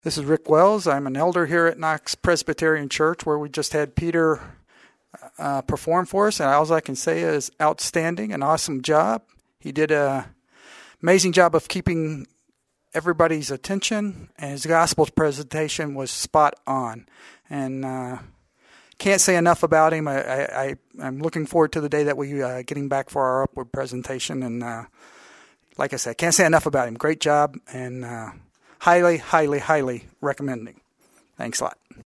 This is Rick Wells. I'm an elder here at Knox Presbyterian Church, where we just had Peter perform for us, and all I can say is outstanding, an awesome job. He did an amazing job of keeping everybody's attention, and his gospel presentation was spot on. And can't say enough about him. I'm looking forward to the day that we get him back for our upward presentation. And like I said, can't say enough about him. Great job, and highly, highly, highly recommending. Thanks a lot.